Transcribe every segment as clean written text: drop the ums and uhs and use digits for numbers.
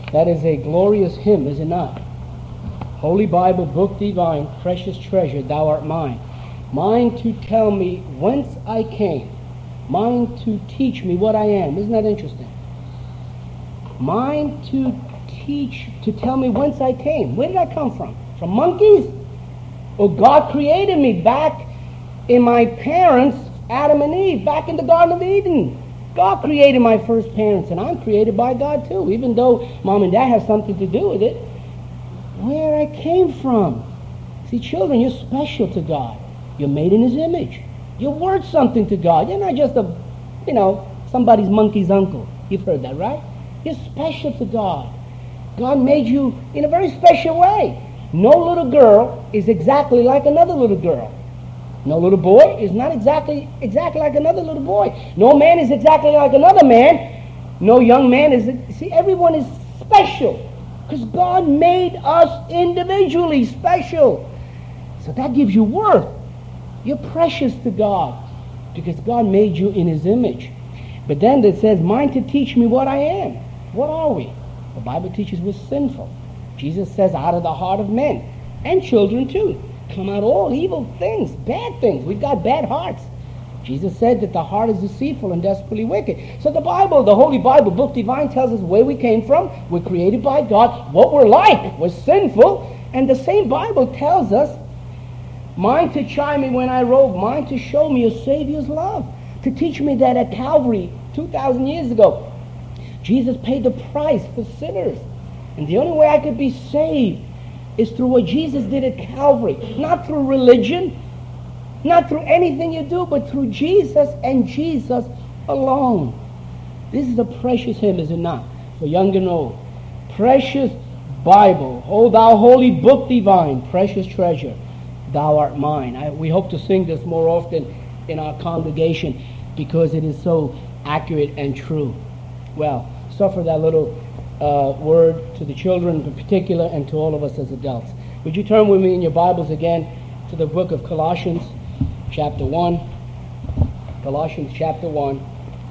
That is a glorious hymn, is it not? Holy Bible, book divine, precious treasure, thou art mine. Mine to tell me whence I came. Mine to teach me what I am. Isn't that interesting? Mine to tell me whence I came. Where did I come from? From monkeys? Or God created me back in my parents, Adam and Eve, back in the Garden of Eden. God created my first parents, and I'm created by God too, even though Mom and Dad have something to do with it. Where I came from. See, children, you're special to God. You're made in His image. You're worth something to God. You're not just somebody's monkey's uncle. You've heard that, right? You're special to God. God made you in a very special way. No little girl is exactly like another little girl. No little boy is not exactly like another little boy. No man is exactly like another man. No young man is... See, everyone is special because God made us individually special. So that gives you worth. You're precious to God because God made you in His image. But then it says, mine to teach me what I am. What are we? The Bible teaches we're sinful. Jesus says, out of the heart of men and children too come out all evil things, bad things. We've got bad hearts. Jesus said that the heart is deceitful and desperately wicked. So the Bible, the Holy Bible, book divine, tells us where we came from. We're created by God. What we're like, we're sinful. And the same Bible tells us, mine to chime me when I rove, mine to show me a Savior's love, to teach me that at Calvary 2,000 years ago, Jesus paid the price for sinners. And the only way I could be saved is through what Jesus did at Calvary. Not through religion, not through anything you do, but through Jesus and Jesus alone. This is a precious hymn, is it not? For young and old. Precious Bible, O thou holy book divine, precious treasure, thou art mine. We hope to sing this more often in our congregation because it is so accurate and true. Well, suffer that little word to the children in particular and to all of us as adults. Would you turn with me in your Bibles again to the book of Colossians chapter 1. Colossians chapter 1.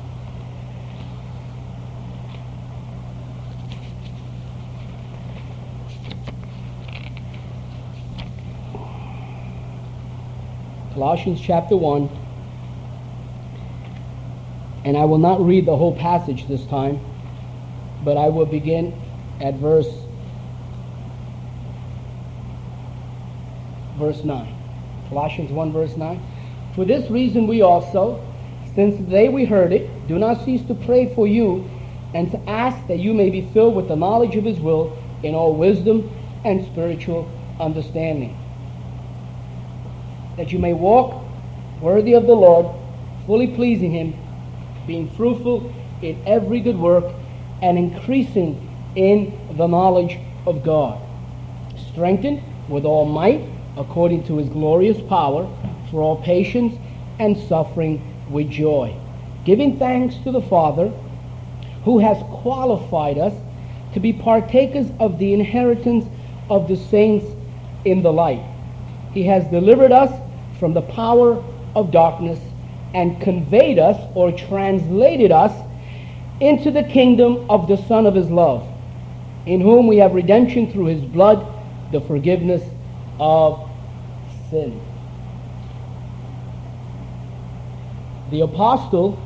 Colossians chapter 1. And I will not read the whole passage this time, but I will begin at verse 9. Colossians 1 verse 9. For this reason we also, since the day we heard it, do not cease to pray for you and to ask that you may be filled with the knowledge of His will in all wisdom and spiritual understanding, that you may walk worthy of the Lord, fully pleasing Him, being fruitful in every good work and increasing in the knowledge of God, strengthened with all might according to His glorious power for all patience and suffering with joy, giving thanks to the Father who has qualified us to be partakers of the inheritance of the saints in the light. He has delivered us from the power of darkness and conveyed us or translated us into the kingdom of the Son of His love, in whom we have redemption through His blood, the forgiveness of sin. The apostle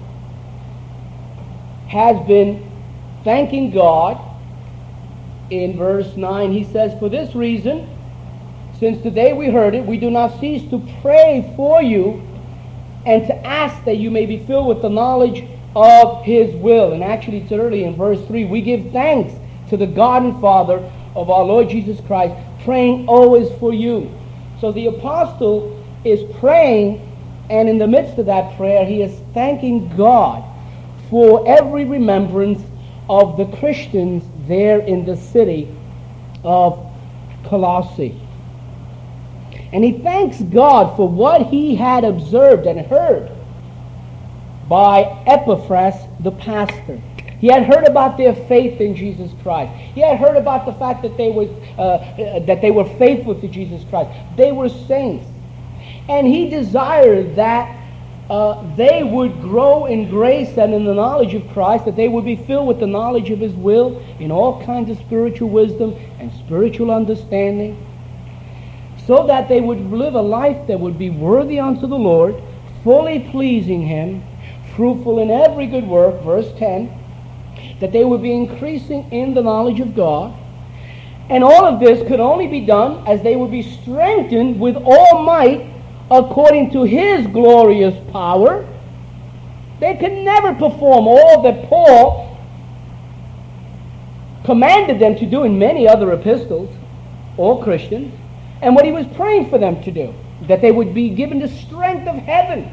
has been thanking God. In verse 9 he says, for this reason, since the day we heard it, we do not cease to pray for you and to ask that you may be filled with the knowledge of His will. And actually it's early in verse 3, we give thanks to the God and Father of our Lord Jesus Christ, praying always for you. So the apostle is praying, and in the midst of that prayer he is thanking God for every remembrance of the Christians there in the city of Colossae. And he thanks God for what he had observed and heard by Epaphras the pastor. He had heard about their faith in Jesus Christ. He had heard about the fact that they were faithful to Jesus Christ. They were saints. And he desired that they would grow in grace and in the knowledge of Christ, that they would be filled with the knowledge of His will in all kinds of spiritual wisdom and spiritual understanding, so that they would live a life that would be worthy unto the Lord, fully pleasing Him, fruitful in every good work, verse 10, that they would be increasing in the knowledge of God. And all of this could only be done as they would be strengthened with all might according to His glorious power. They could never perform all that Paul commanded them to do in many other epistles, all Christians, and what he was praying for them to do, that they would be given the strength of heaven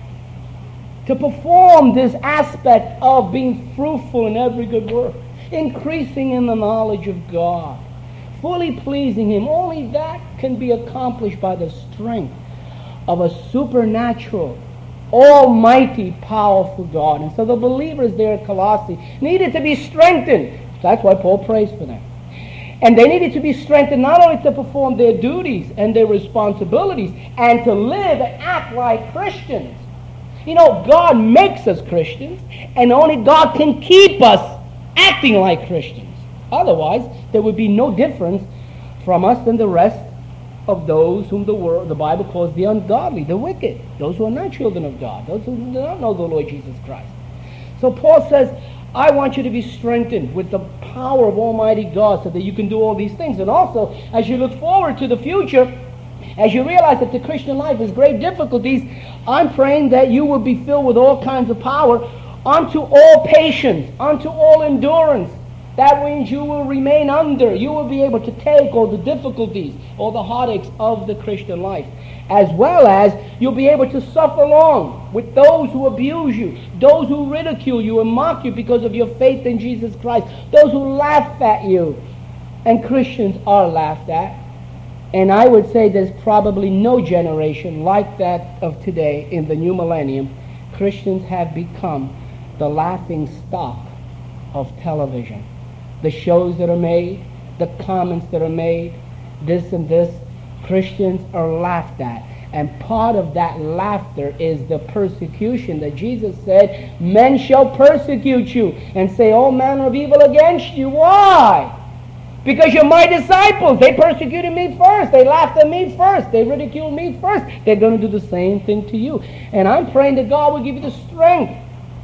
to perform this aspect of being fruitful in every good work, increasing in the knowledge of God, fully pleasing Him. Only that can be accomplished by the strength of a supernatural, almighty, powerful God. And so the believers there at Colossae needed to be strengthened. That's why Paul prays for them. And they needed to be strengthened not only to perform their duties and their responsibilities and to live and act like Christians. You know, God makes us Christians, and only God can keep us acting like Christians. Otherwise, there would be no difference from us than the rest of those whom the Bible calls the ungodly, the wicked, those who are not children of God, those who do not know the Lord Jesus Christ. So Paul says, I want you to be strengthened with the power of Almighty God so that you can do all these things. And also, as you look forward to the future, as you realize that the Christian life is great difficulties, I'm praying that you will be filled with all kinds of power unto all patience, unto all endurance. That means you will remain under. You will be able to take all the difficulties, all the heartaches of the Christian life, as well as you'll be able to suffer along with those who abuse you, those who ridicule you and mock you because of your faith in Jesus Christ, those who laugh at you. And Christians are laughed at. And I would say there's probably no generation like that of today in the new millennium. Christians have become the laughing stock of television. The shows that are made, the comments that are made, this and this, Christians are laughed at. And part of that laughter is the persecution that Jesus said, men shall persecute you and say all manner of evil against you. Why? Because you're my disciples. They persecuted me first. They laughed at me first. They ridiculed me first. They're going to do the same thing to you. And I'm praying that God will give you the strength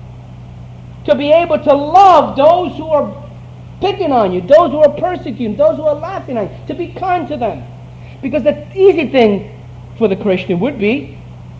to be able to love those who are picking on you, those who are persecuting, those who are laughing at you, to be kind to them. Because the easy thing for the Christian would be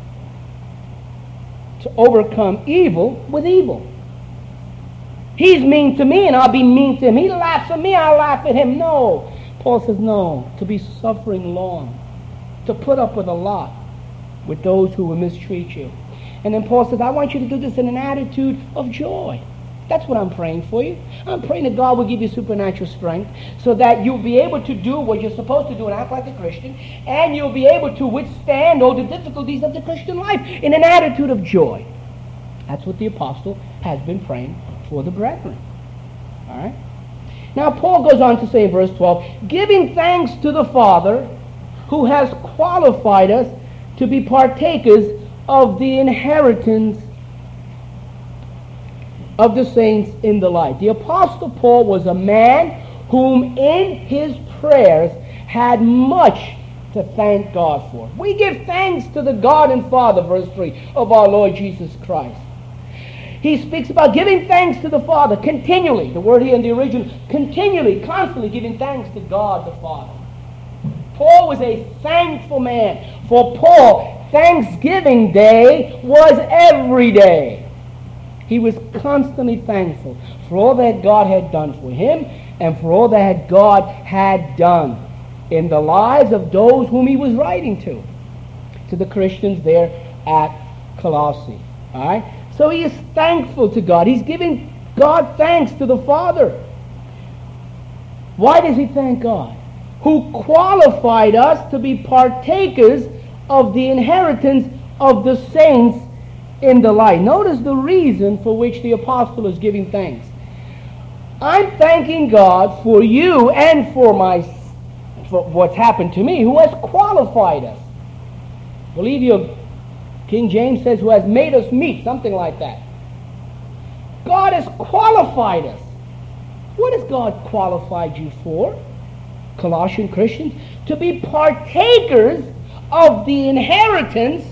to overcome evil with evil. He's mean to me and I'll be mean to him. He laughs at me, I'll laugh at him. No. Paul says no. To be suffering long. To put up with a lot with those who will mistreat you. And then Paul says, I want you to do this in an attitude of joy. That's what I'm praying for you. I'm praying that God will give you supernatural strength so that you'll be able to do what you're supposed to do and act like a Christian, and you'll be able to withstand all the difficulties of the Christian life in an attitude of joy. That's what the apostle has been praying for the brethren. All right? Now Paul goes on to say in verse 12, giving thanks to the Father who has qualified us to be partakers of the inheritance of the saints in the light. The Apostle Paul was a man whom in his prayers had much to thank God for. We give thanks to the God and Father, verse 3, of our Lord Jesus Christ. He speaks about giving thanks to the Father continually. The word here in the original, continually, constantly giving thanks to God the Father. Paul was a thankful man. For Paul, Thanksgiving Day was every day. He was constantly thankful for all that God had done for him and for all that God had done in the lives of those whom he was writing to the Christians there at Colossae. All right? So he is thankful to God. He's giving God thanks to the Father. Why does he thank God? Who qualified us to be partakers of the inheritance of the saints in the light. Notice the reason for which the apostle is giving thanks. I'm thanking God for you and for what's happened to me, who has qualified us. I believe you're King James says, who has made us meet, something like that. God has qualified us. What has God qualified you for, Colossian Christians? To be partakers of the inheritance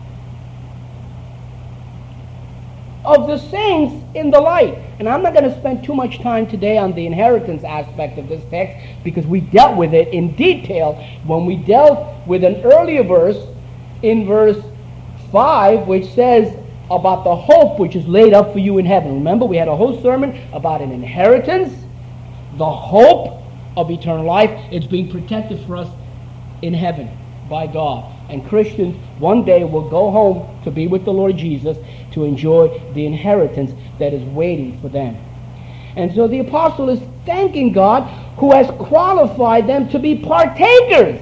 of the saints in the light. And I'm not going to spend too much time today on the inheritance aspect of this text, because we dealt with it in detail when we dealt with an earlier verse in verse 5, which says about the hope which is laid up for you in heaven. Remember, we had a whole sermon about an inheritance, the hope of eternal life. It's being protected for us in heaven by God. And Christians one day will go home to be with the Lord Jesus to enjoy the inheritance that is waiting for them. And so the apostle is thanking God who has qualified them to be partakers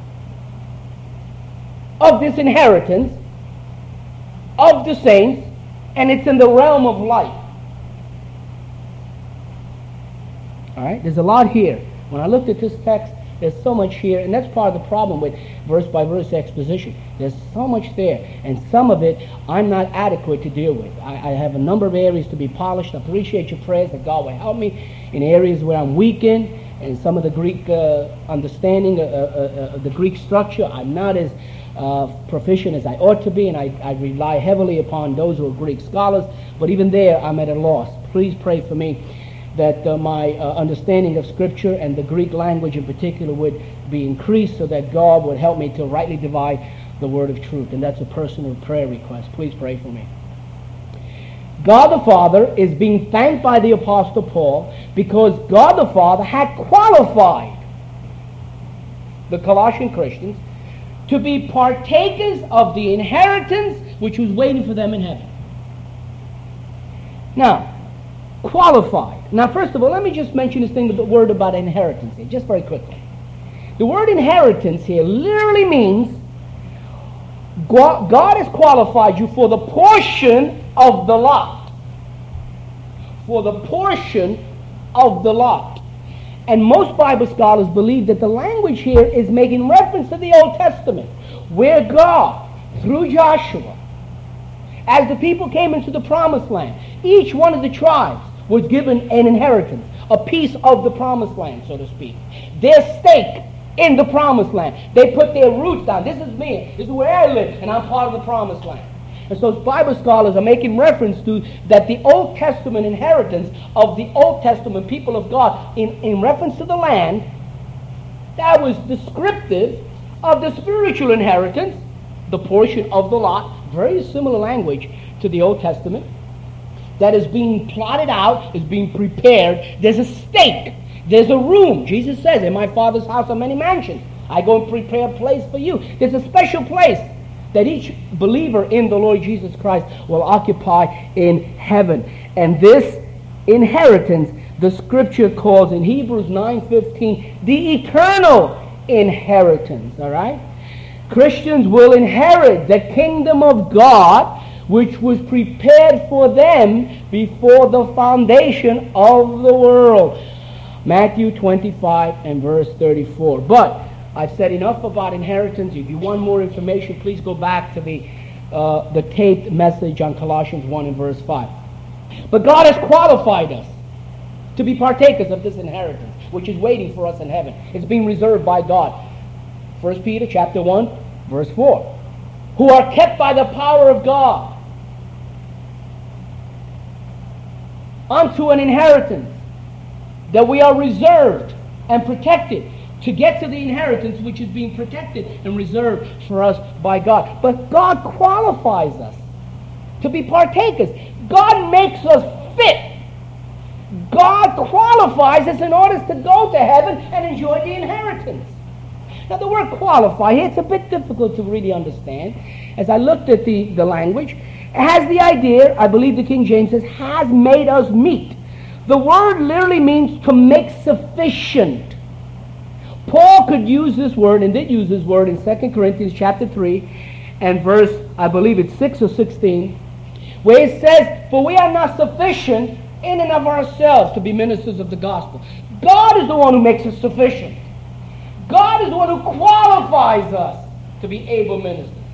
of this inheritance of the saints, and it's in the realm of light. All right, there's a lot here. When I looked at this text, there's so much here, and that's part of the problem with verse-by-verse exposition. There's so much there, and some of it I'm not adequate to deal with. I have a number of areas to be polished. I appreciate your prayers that God will help me in areas where I'm weak in, and some of the Greek understanding of the Greek structure. I'm not as proficient as I ought to be, and I rely heavily upon those who are Greek scholars, but even there I'm at a loss. Please pray for me that my understanding of Scripture and the Greek language in particular would be increased, so that God would help me to rightly divide the word of truth. And that's a personal prayer request. Please pray for me. God the Father is being thanked by the Apostle Paul because God the Father had qualified the Colossian Christians to be partakers of the inheritance which was waiting for them in heaven. Now, qualified. Now, first of all, let me just mention this thing with the word about inheritance here, just very quickly. The word inheritance here literally means God has qualified you for the portion of the lot. For the portion of the lot. And most Bible scholars believe that the language here is making reference to the Old Testament, where God, through Joshua, as the people came into the promised land, each one of the tribes was given an inheritance, a piece of the promised land, so to speak. Their stake in the promised land. They put their roots down. This is me. This is where I live, and I'm part of the promised land. And so Bible scholars are making reference to that the Old Testament inheritance of the Old Testament people of God in reference to the land, that was descriptive of the spiritual inheritance, the portion of the lot, very similar language to the Old Testament, that is being plotted out, is being prepared. There's a stake. There's a room. Jesus says, in my Father's house are many mansions. I go and prepare a place for you. There's a special place that each believer in the Lord Jesus Christ will occupy in heaven. And this inheritance, the Scripture calls in Hebrews 9:15, the eternal inheritance. All right? Christians will inherit the kingdom of God, which was prepared for them before the foundation of the world. Matthew 25 and verse 34. But I've said enough about inheritance. If you want more information, please go back to the taped message on Colossians 1 and verse 5. But God has qualified us to be partakers of this inheritance, which is waiting for us in heaven. It's being reserved by God. 1 Peter chapter 1, verse 4. Who are kept by the power of God unto an inheritance, that we are reserved and protected to get to the inheritance which is being protected and reserved for us by God. But God qualifies us to be partakers. God makes us fit. God qualifies us in order to go to heaven and enjoy the inheritance. Now the word qualify here, it's a bit difficult to really understand. As I looked at the language, it has the idea, I believe the King James says, has made us meet. The word literally means to make sufficient. Paul could use this word, and did use this word in 2 Corinthians chapter 3 and verse, I believe it's 6 or 16, where it says, for we are not sufficient in and of ourselves to be ministers of the gospel. God is the one who makes us sufficient. God is the one who qualifies us to be able ministers.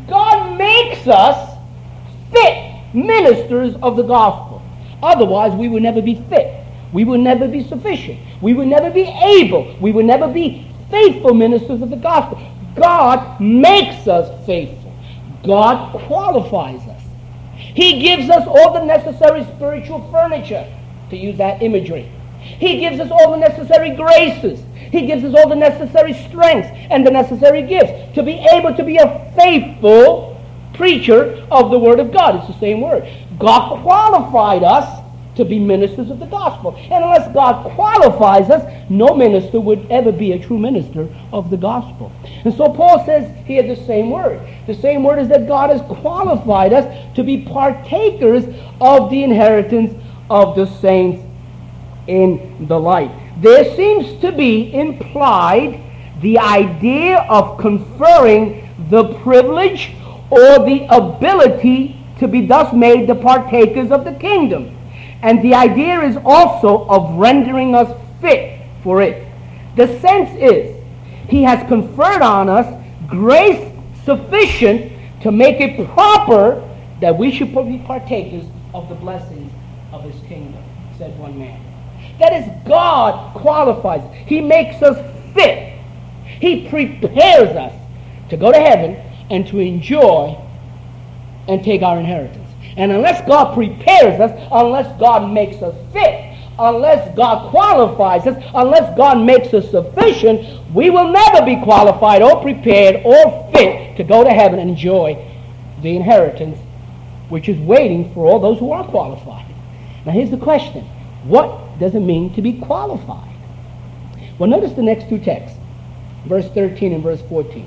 God makes us fit ministers of the gospel. Otherwise, we would never be fit. We would never be sufficient. We would never be able. We would never be faithful ministers of the gospel. God makes us faithful. God qualifies us. He gives us all the necessary spiritual furniture, to use that imagery. He gives us all the necessary graces. He gives us all the necessary strengths and the necessary gifts to be able to be a faithful preacher of the Word of God. It's the same word. God qualified us to be ministers of the gospel. And unless God qualifies us, no minister would ever be a true minister of the gospel. And so Paul says here the same word. The same word is that God has qualified us to be partakers of the inheritance of the saints in the light. There seems to be implied the idea of conferring the privilege or the ability to be thus made the partakers of the kingdom. And the idea is also of rendering us fit for it. The sense is, he has conferred on us grace sufficient to make it proper that we should be partakers of the blessings of his kingdom, said one man. That is, God qualifies. He makes us fit. He prepares us to go to heaven and to enjoy and take our inheritance. And unless God prepares us, unless God makes us fit, unless God qualifies us, unless God makes us sufficient, we will never be qualified or prepared or fit to go to heaven and enjoy the inheritance which is waiting for all those who are qualified. Now here's the question. What does it mean to be qualified? Well, notice the next two texts, verse 13 and verse 14.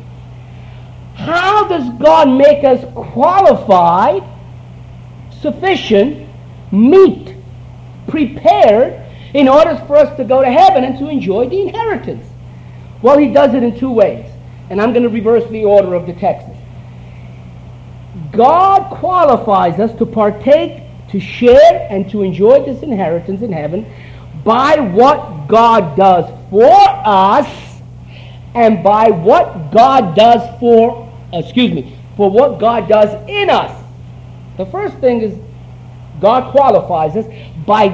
How does God make us qualified, sufficient, meet, prepared in order for us to go to heaven and to enjoy the inheritance? Well, he does it in two ways. And I'm going to reverse the order of the texts. God qualifies us to partake, to share, and to enjoy this inheritance in heaven by what God does for us and by what God does for what God does in us. The first thing is God qualifies us by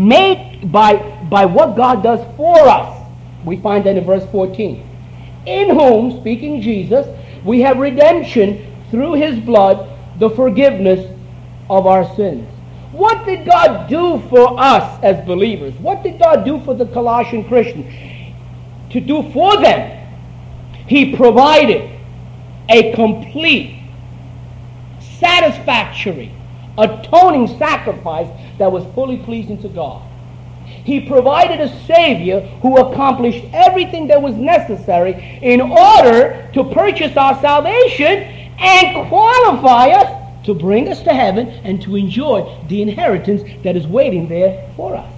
what God does for us. We find that in verse 14. In whom, speaking Jesus, we have redemption through his blood, the forgiveness of our sins. What did God do for us as believers? What did God do for the Colossian Christians? To do for them, he provided a complete, satisfactory, atoning sacrifice that was fully pleasing to God. He provided a Savior who accomplished everything that was necessary in order to purchase our salvation and qualify us to bring us to heaven and to enjoy the inheritance that is waiting there for us.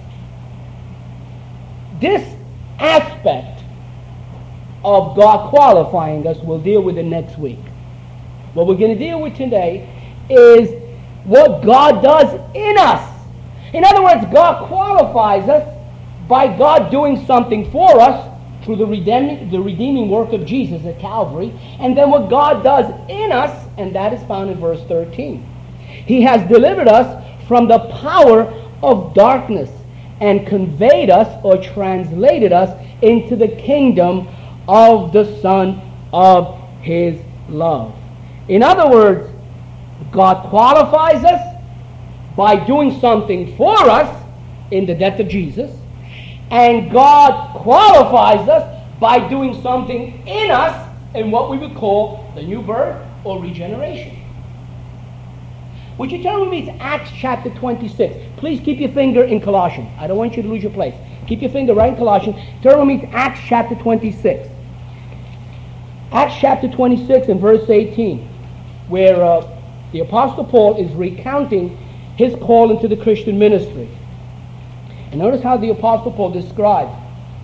This aspect of God qualifying us we'll deal with it next week. What we're going to deal with today is what God does in us. In other words, God qualifies us by God doing something for us through the redeeming work of Jesus at Calvary, and then what God does in us, and that is found in verse 13. He has delivered us from the power of darkness and conveyed us or translated us into the kingdom of the Son of his love. In other words, God qualifies us by doing something for us in the death of Jesus, and God qualifies us by doing something in us in what we would call the new birth or regeneration. Would you turn with me to Acts chapter 26? Please keep your finger in Colossians. I don't want you to lose your place. Keep your finger right in Colossians. Turn with me to Acts chapter 26. Acts chapter 26 and verse 18, where the Apostle Paul is recounting his call into the Christian ministry. And notice how the Apostle Paul describes.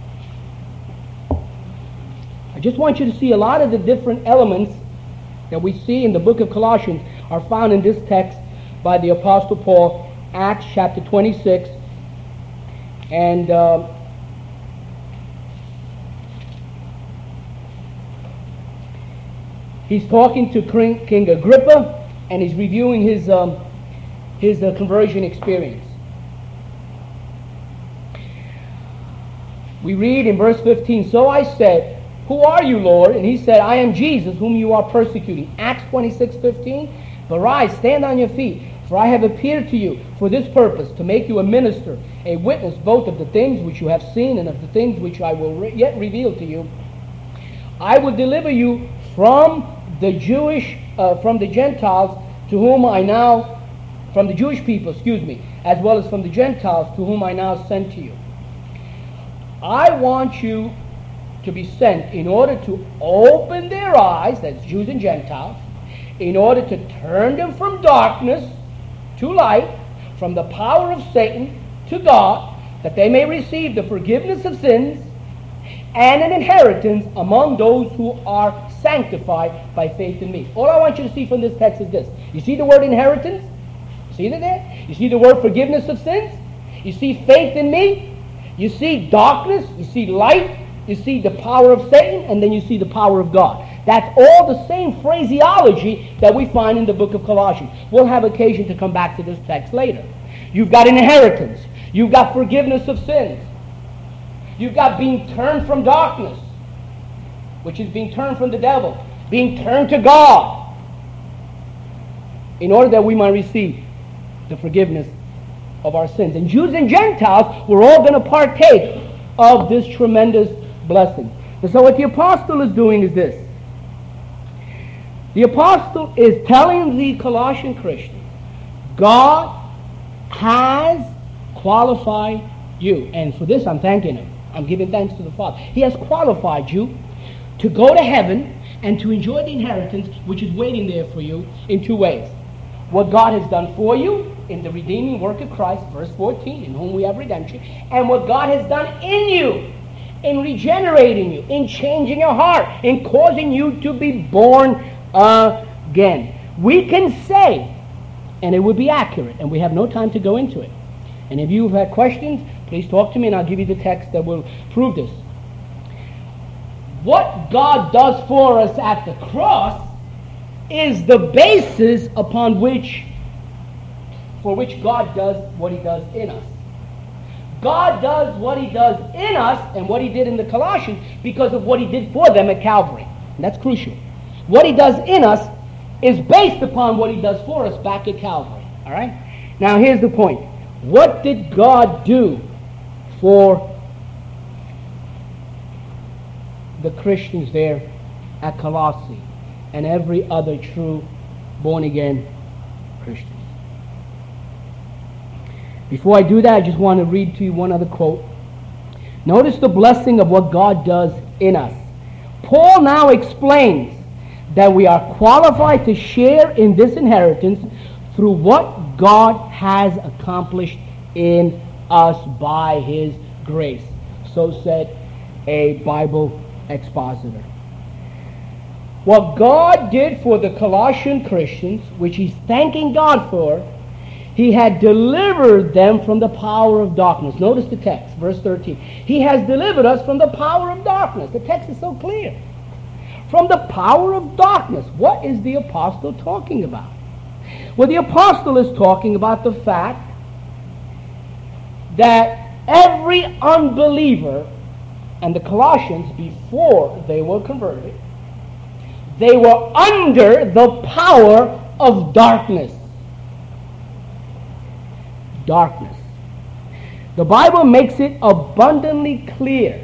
I just want you to see a lot of the different elements that we see in the book of Colossians are found in this text by the Apostle Paul, Acts chapter 26. And He's talking to King Agrippa, and he's reviewing his conversion experience. We read in verse 15, "So I said, 'Who are you, Lord?' And he said, 'I am Jesus, whom you are persecuting.'" Acts 26:15, "But rise, stand on your feet, for I have appeared to you for this purpose, to make you a minister, a witness both of the things which you have seen and of the things which I will yet reveal to you. I will deliver you from the Gentiles to whom I now, from the Jewish people, as well as from the Gentiles to whom I now send to you." I want you to be sent in order to open their eyes, that's Jews and Gentiles, in order to turn them from darkness to light, from the power of Satan to God, that they may receive the forgiveness of sins and an inheritance among those who are sanctified by faith in me. All I want you to see from this text is this. You see the word inheritance? See it there? You see the word forgiveness of sins? You see faith in me? You see darkness? You see light? You see the power of Satan? And then you see the power of God. That's all the same phraseology that we find in the book of Colossians. We'll have occasion to come back to this text later. You've got inheritance. You've got forgiveness of sins. You've got being turned from darkness, which is being turned from the devil, being turned to God, in order that we might receive the forgiveness of our sins. And Jews and Gentiles, we're all going to partake of this tremendous blessing. And so what the apostle is doing is this. The apostle is telling the Colossian Christians, God has qualified you. And for this I'm thanking him. I'm giving thanks to the Father. He has qualified you to go to heaven and to enjoy the inheritance which is waiting there for you in two ways. What God has done for you in the redeeming work of Christ, verse 14, in whom we have redemption, and what God has done in you, in regenerating you, in changing your heart, in causing you to be born again. We can say, and it would be accurate, and we have no time to go into it. And if you've had questions, please talk to me and I'll give you the text that will prove this. What God does for us at the cross is the basis upon which, for which God does what he does in us. God does what he does in us and what he did in the Colossians because of what he did for them at Calvary. And that's crucial. What he does in us is based upon what he does for us back at Calvary. All right? Now here's the point. What did God do for the Christians there at Colossae and every other true born-again Christian? Before I do that, I just want to read to you one other quote. Notice the blessing of what God does in us. Paul now explains that we are qualified to share in this inheritance through what God has accomplished in us by his grace. So said a Bible expositor. What God did for the Colossian Christians, which he's thanking God for, he had delivered them from the power of darkness. Notice the text, verse 13. He has delivered us from the power of darkness. The text is so clear. From the power of darkness. What is the apostle talking about? Well, the apostle is talking about the fact that every unbeliever, and the Colossians, before they were converted, they were under the power of darkness. Darkness. The Bible makes it abundantly clear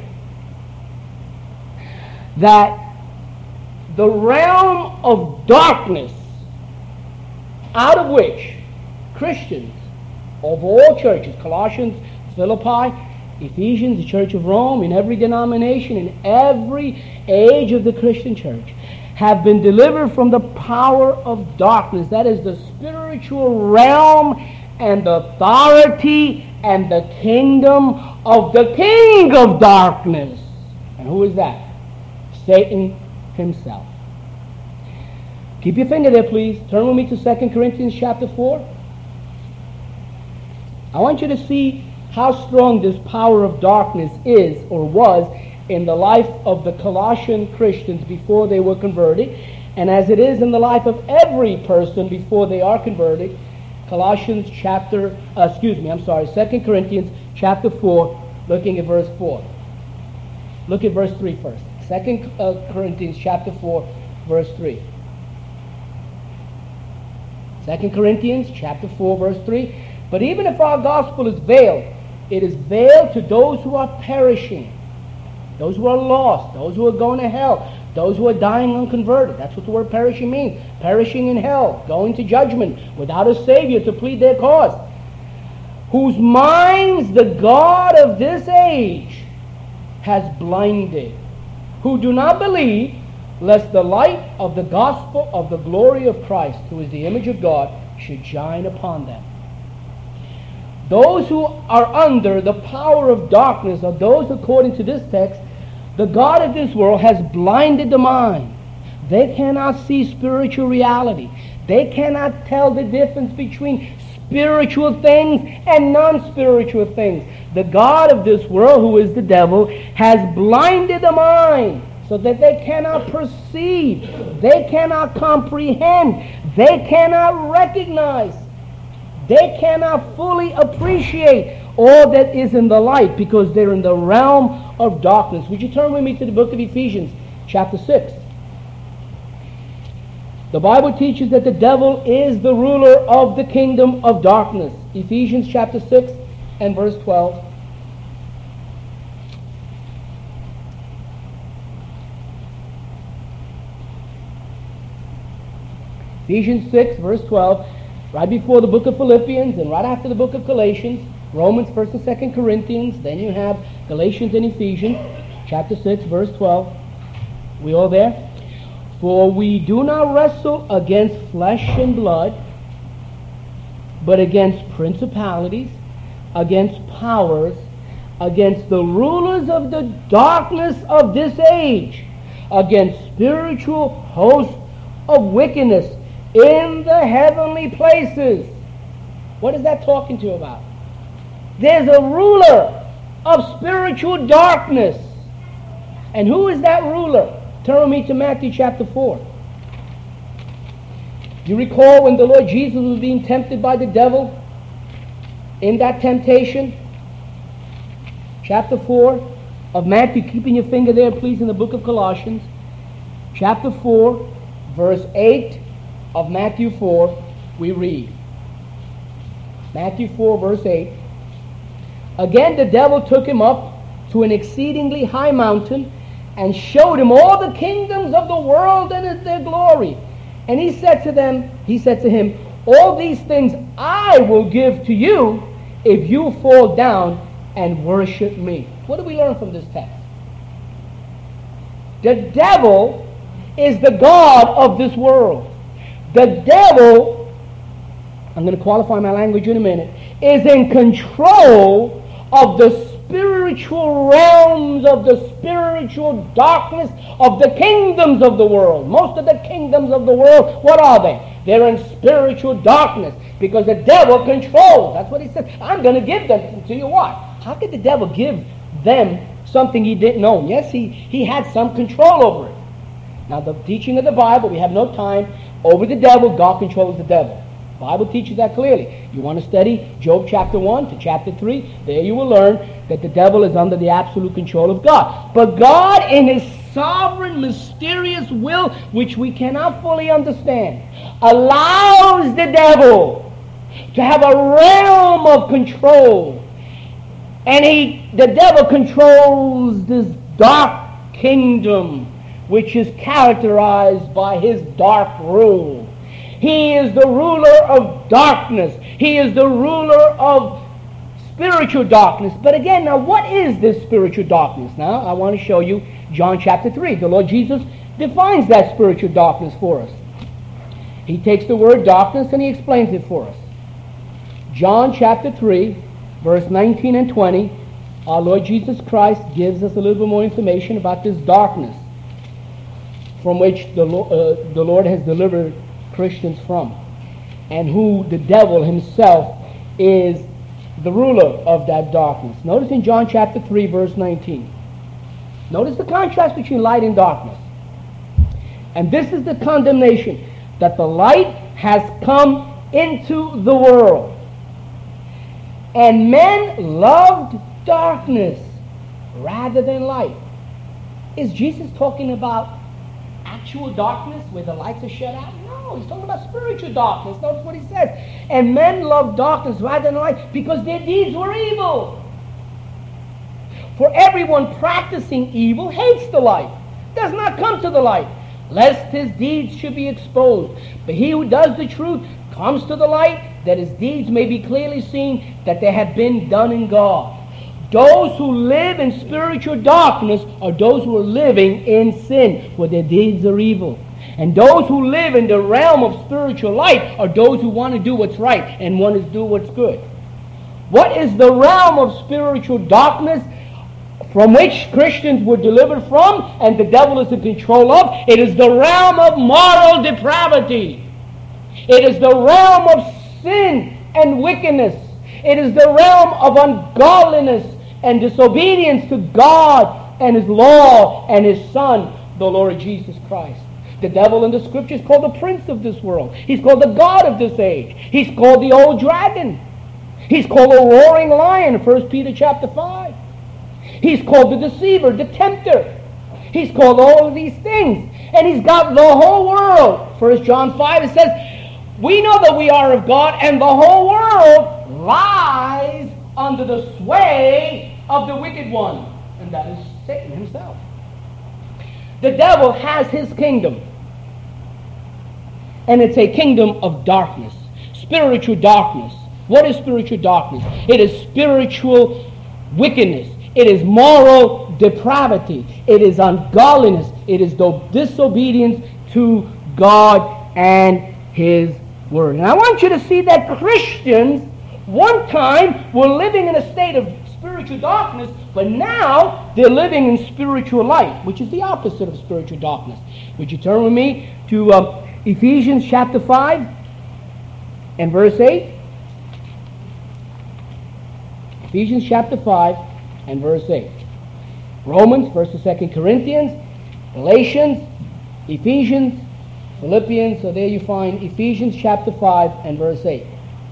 that the realm of darkness out of which Christians of all churches, Colossians, Philippi, Ephesians, the Church of Rome, in every denomination, in every age of the Christian church, have been delivered from the power of darkness. That is the spiritual realm and authority and the kingdom of the king of darkness. And who is that? Satan himself. Keep your finger there, please. Turn with me to 2 Corinthians chapter 4. I want you to see how strong this power of darkness is or was in the life of the Colossian Christians before they were converted, And as it is in the life of every person before they are converted, 2 Corinthians chapter 4, looking at verse 4. Look at verse 3 first. 2 Corinthians chapter 4, verse 3. 2 Corinthians chapter 4, verse 3. But even if our gospel is veiled, it is veiled to those who are perishing, those who are lost, those who are going to hell, those who are dying unconverted. That's what the word perishing means. Perishing in hell, going to judgment, without a Savior to plead their cause. Whose minds the God of this age has blinded, who do not believe, lest the light of the gospel of the glory of Christ, who is the image of God, should shine upon them. Those who are under the power of darkness are those, according to this text, the God of this world has blinded the mind. They cannot see spiritual reality. They cannot tell the difference between spiritual things and non-spiritual things. The God of this world, who is the devil, has blinded the mind so that they cannot perceive, they cannot comprehend, they cannot recognize, they cannot fully appreciate all that is in the light, because they're in the realm of darkness. Would you turn with me to the book of Ephesians, chapter 6? The Bible teaches that the devil is the ruler of the kingdom of darkness. Ephesians chapter 6 and verse 12. Ephesians 6, verse 12, right before the book of Philippians and right after the book of Galatians, Romans, 1st and 2nd Corinthians, then you have Galatians and Ephesians, chapter 6, verse 12. We all there? For we do not wrestle against flesh and blood, but against principalities, against powers, against the rulers of the darkness of this age, against spiritual hosts of wickedness in the heavenly places. What is that talking to you about? There's a ruler of spiritual darkness. And who is that ruler? Turn with me to Matthew chapter 4. You recall when the Lord Jesus was being tempted by the devil in that temptation? Chapter 4 of Matthew, keeping your finger there, please, in the book of Colossians. Chapter 4, verse 8 of Matthew 4, we read. Matthew 4, verse 8. Again the devil took him up to an exceedingly high mountain and showed him all the kingdoms of the world and their glory. And he said to him, all these things I will give to you if you fall down and worship me. What do we learn from this text? The devil is the God of this world. The devil, I'm going to qualify my language in a minute, is in control of the spiritual realms, of the spiritual darkness, of the kingdoms of the world. Most of the kingdoms of the world, what are they? They're in spiritual darkness because the devil controls. That's what he said. I'm going to give them to you. What? How could the devil give them something he didn't own? Yes, he had some control over it. Now, the teaching of the Bible, we have no time. Over the devil, God controls the devil. The Bible teaches that clearly. You want to study Job chapter 1 to chapter 3, there you will learn that the devil is under the absolute control of God. But God, in his sovereign, mysterious will, which we cannot fully understand, allows the devil to have a realm of control. And the devil controls this dark kingdom, which is characterized by his dark rule. He is the ruler of darkness. He is the ruler of spiritual darkness. But again, now what is this spiritual darkness? Now, I want to show you John chapter 3. The Lord Jesus defines that spiritual darkness for us. He takes the word darkness and he explains it for us. John chapter 3, verse 19 and 20, our Lord Jesus Christ gives us a little bit more information about this darkness from which the Lord has delivered Christians from, and who the devil himself is the ruler of that darkness. Notice in John chapter 3, verse 19. Notice the contrast between light and darkness. And this is the condemnation, that the light has come into the world. And men loved darkness rather than light. Is Jesus talking about actual darkness where the lights are shut out? No, he's talking about spiritual darkness. Notice what he says. And men loved darkness rather than light because their deeds were evil. For everyone practicing evil hates the light, does not come to the light, lest his deeds should be exposed. But he who does the truth comes to the light, that his deeds may be clearly seen, that they have been done in God. Those who live in spiritual darkness are those who are living in sin, for their deeds are evil. And those who live in the realm of spiritual light are those who want to do what's right and want to do what's good. What is the realm of spiritual darkness from which Christians were delivered from and the devil is in control of? It is the realm of moral depravity. It is the realm of sin and wickedness. It is the realm of ungodliness and disobedience to God and His law and His Son, the Lord Jesus Christ. The devil in the Scripture is called the prince of this world. He's called the god of this age. He's called the old dragon. He's called a roaring lion, 1 Peter chapter 5. He's called the deceiver, the tempter. He's called all of these things. And he's got the whole world. 1 John 5, it says, we know that we are of God, and the whole world lies under the sway of the wicked one. And that is Satan himself. The devil has his kingdom. And it's a kingdom of darkness. Spiritual darkness. What is spiritual darkness? It is spiritual wickedness. It is moral depravity. It is ungodliness. It is disobedience to God and His Word. And I want you to see that Christians one time were living in a state of spiritual darkness, but now they're living in spiritual light, which is the opposite of spiritual darkness. Would you turn with me to Ephesians chapter 5 and verse 8? Ephesians chapter 5 and verse 8. Romans, 1st and 2nd Corinthians, Galatians, Ephesians, Philippians. So there you find Ephesians chapter 5 and verse 8.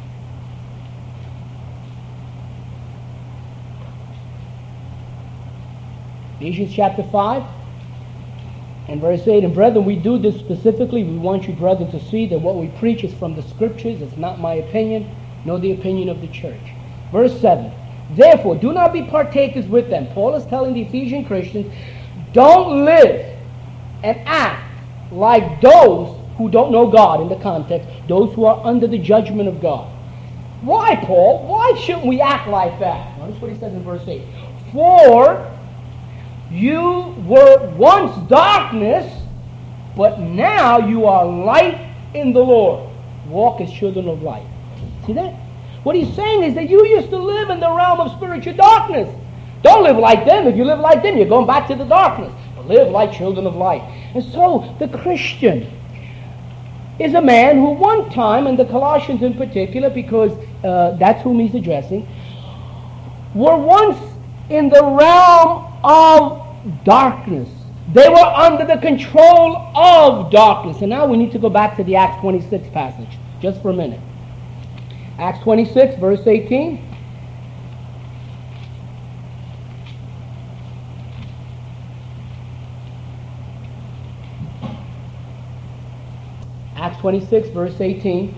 Ephesians chapter 5 and verse 8. And brethren, we do this specifically. We want you, brethren, to see that what we preach is from the Scriptures. It's not my opinion, nor the opinion of the church. Verse 7. Therefore, do not be partakers with them. Paul is telling the Ephesian Christians, don't live and act like those who don't know God in the context, those who are under the judgment of God. Why, Paul? Why shouldn't we act like that? Notice what he says in verse 8. For you were once darkness, but now you are light in the Lord. Walk as children of light. See that? What he's saying is that you used to live in the realm of spiritual darkness. Don't live like them. If you live like them, you're going back to the darkness. But live like children of light. And so the Christian is a man who one time, and the Colossians in particular, because that's whom he's addressing, were once in the realm of darkness. They were under the control of darkness. And now we need to go back to the Acts 26 passage, just for a minute. Acts 26, verse 18. Acts 26, verse 18.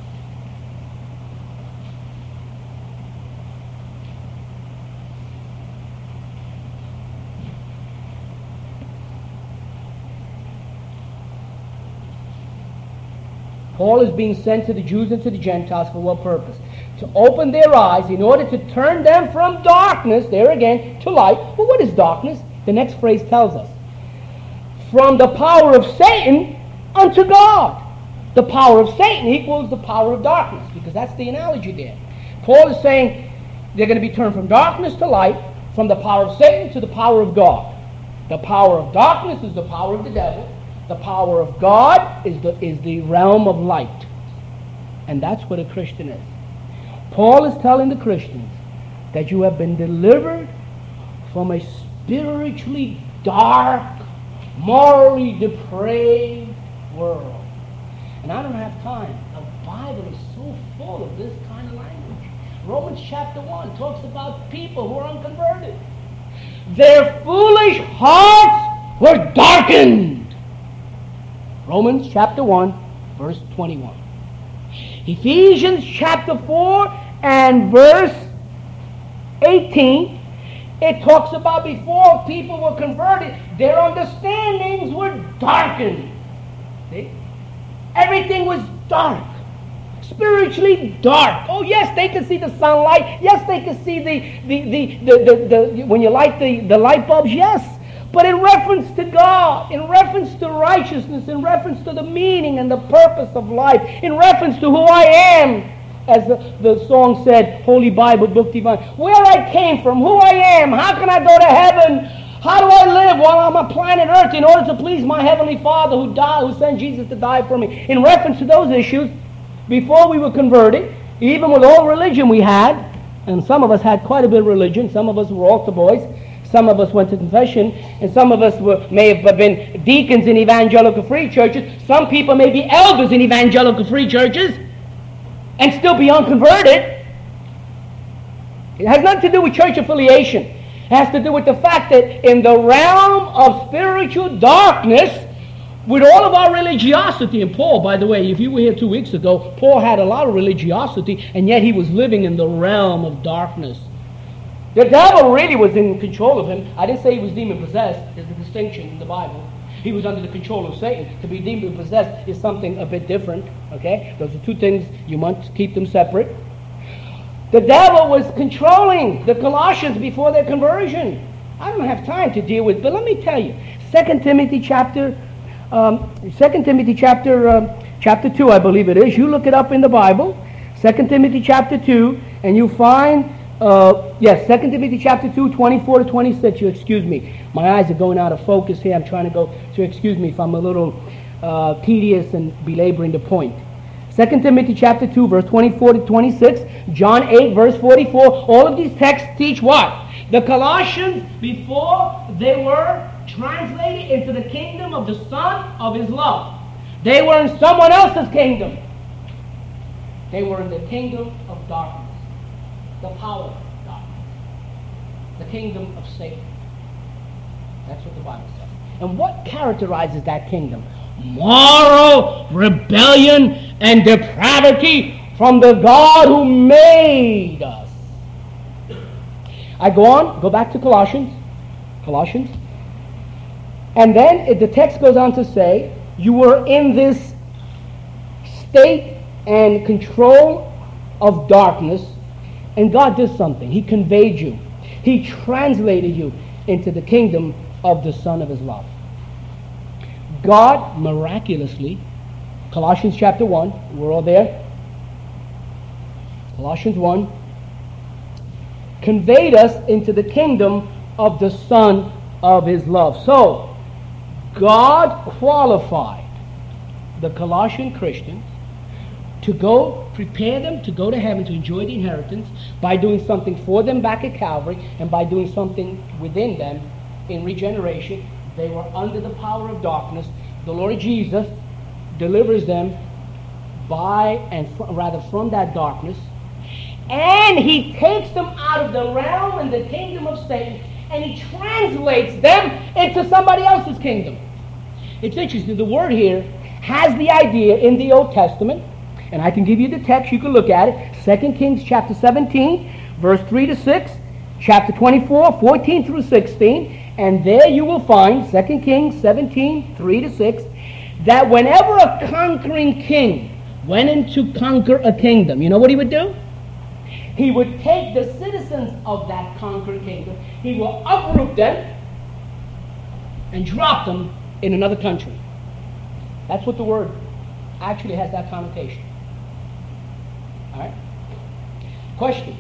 Paul is being sent to the Jews and to the Gentiles for what purpose? To open their eyes in order to turn them from darkness, there again, to light. Well, what is darkness? The next phrase tells us. From the power of Satan unto God. The power of Satan equals the power of darkness, because that's the analogy there. Paul is saying they're going to be turned from darkness to light, from the power of Satan to the power of God. The power of darkness is the power of the devil. The power of God is the realm of light. And that's what a Christian is. Paul is telling the Christians that you have been delivered from a spiritually dark morally depraved world. And I don't have time. The Bible is so full of this kind of language. Romans chapter 1 talks about people who are unconverted. Their foolish hearts were darkened. Romans chapter 1, verse 21. Ephesians chapter 4 and verse 18, it talks about before people were converted, their understandings were darkened. See? Everything was dark. Spiritually dark. Oh yes, they could see the sunlight. Yes, they could see the when you light the light bulbs, yes. But in reference to God, in reference to righteousness, in reference to the meaning and the purpose of life, in reference to who I am, as the song said, Holy Bible, Book Divine, where I came from, who I am, how can I go to heaven, how do I live while I'm on planet Earth in order to please my Heavenly Father who died, who sent Jesus to die for me. In reference to those issues, before we were converted, even with all religion we had, and some of us had quite a bit of religion, some of us were altar boys, some of us went to confession, and some of us may have been deacons in evangelical free churches. Some people may be elders in evangelical free churches and still be unconverted. It has nothing to do with church affiliation. It has to do with the fact that in the realm of spiritual darkness, with all of our religiosity, and Paul, by the way, if you were here 2 weeks ago, Paul had a lot of religiosity, and yet he was living in the realm of darkness. The devil really was in control of him. I didn't say he was demon-possessed. There's a distinction in the Bible. He was under the control of Satan. To be demon-possessed is something a bit different. Okay? Those are two things. You must keep them separate. The devil was controlling the Colossians before their conversion. I don't have time to deal with, but let me tell you. 2 Timothy chapter 2, I believe it is. You look it up in the Bible. 2 Timothy chapter 2, and you find 2 Timothy chapter 2, 24 to 26. You excuse me. My eyes are going out of focus here. I'm trying to go, so excuse me if I'm a little tedious and belaboring the point. 2 Timothy chapter 2, verse 24 to 26. John 8, verse 44. All of these texts teach what? The Colossians, before they were translated into the kingdom of the Son of His love, they were in someone else's kingdom. They were in the kingdom of darkness. The power of darkness. The kingdom of Satan. That's what the Bible says. And what characterizes that kingdom? Moral rebellion and depravity from the God who made us. I go back to Colossians. And then the text goes on to say, you were in this state and control of darkness, and God did something. He conveyed you. He translated you into the kingdom of the Son of His love. God miraculously, Colossians chapter 1, we're all there. Colossians 1, conveyed us into the kingdom of the Son of His love. So, God qualified the Colossian Christians to go, prepare them to go to heaven, to enjoy the inheritance, by doing something for them back at Calvary, and by doing something within them in regeneration. They were under the power of darkness. The Lord Jesus delivers them from that darkness, and He takes them out of the realm and the kingdom of Satan, and He translates them into somebody else's kingdom. It's interesting. The word here has the idea in the Old Testament, and I can give you the text. You can look at it. 2 Kings chapter 17, verse 3 to 6, chapter 24, 14 through 16, and there you will find 2 Kings 17, 3 to 6, that whenever a conquering king went in to conquer a kingdom, you know what he would do? He would take the citizens of that conquered kingdom, he will uproot them and drop them in another country. That's what the word actually has, that connotation. All right? Question.